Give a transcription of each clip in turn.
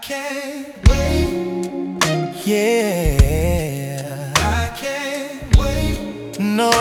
can't wait. Yeah, I can't wait. No,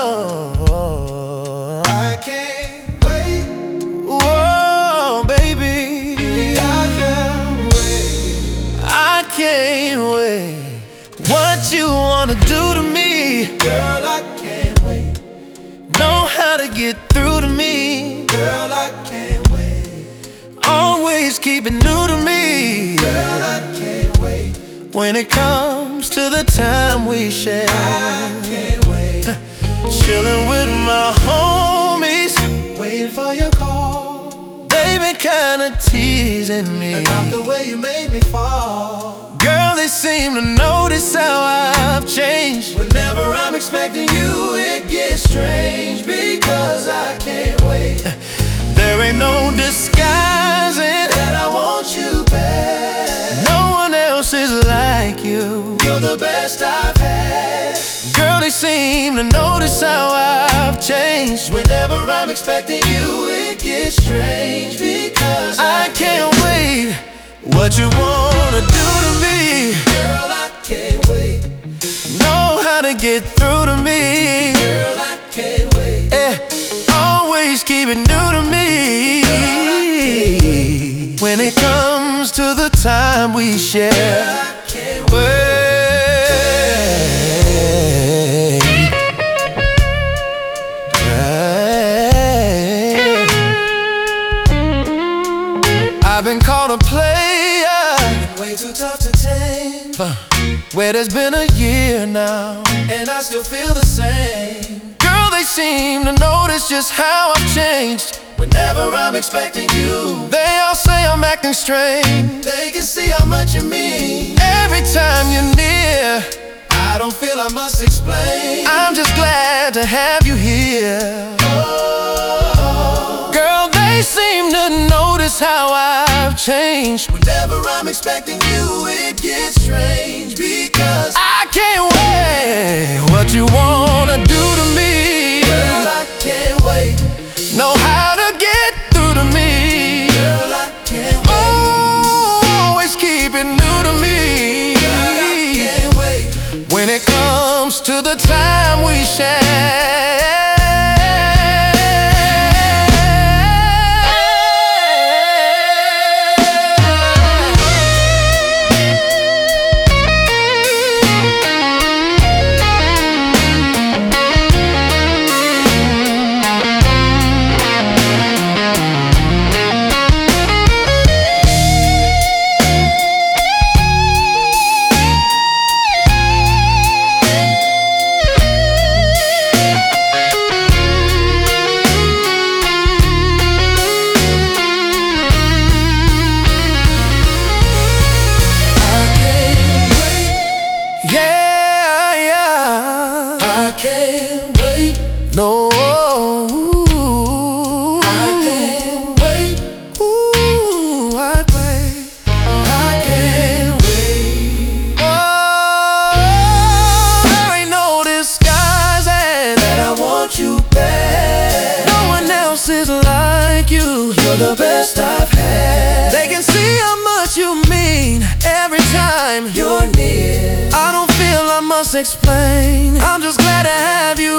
I can't wait. Whoa, baby, I can't wait. I can't wait. What you wanna do to me? Girl, I can't wait. Know how to get through to me? Girl, I can't wait. Always keep it new to me. Girl, I can't wait. When it comes to the time we share, I can't wait. Chilling with my homies, waiting for your call. They been kinda teasing me about the way you made me fall. Girl, they seem to notice how I've changed. Whenever I'm expecting you, it gets strange, because I can't wait. There ain't no disguising that I want you back. No one else is like you. You're the best I've had. Girl, they seem to notice how I've changed. Whenever I'm expecting you, it gets strange, because I can't wait. What you wanna do to me? Girl, I can't wait. Know how to get through to me? Girl, I can't wait. Always keep it new to me. When it comes to the time we share, girl, I can't wait. I've been called a player, way too tough to tame. Where there's been a year now, and I still feel the same. Girl, they seem to notice just how I've changed. Whenever I'm expecting you, they all say I'm acting strange. They can see how much you mean. Every time you're near, I don't feel I must explain. I'm just glad to have you here. Oh, girl, they seem to notice how I've changed. Whenever I'm expecting you, it gets strange, because I can't wait. What you wanna do to me? Girl, I can't wait. Know how to get through to me? Girl, I can't wait. Always keep it new to me. Girl, I can't wait. When it comes to the time we share, can't wait. No, I can't wait. Ooh, I wait. I can't wait. Oh, there ain't no disguising that I want you back. No one else is like you. You're the best I've had. They can see how much you mean every time you're near. I don't feel I must explain. I'm just glad to have you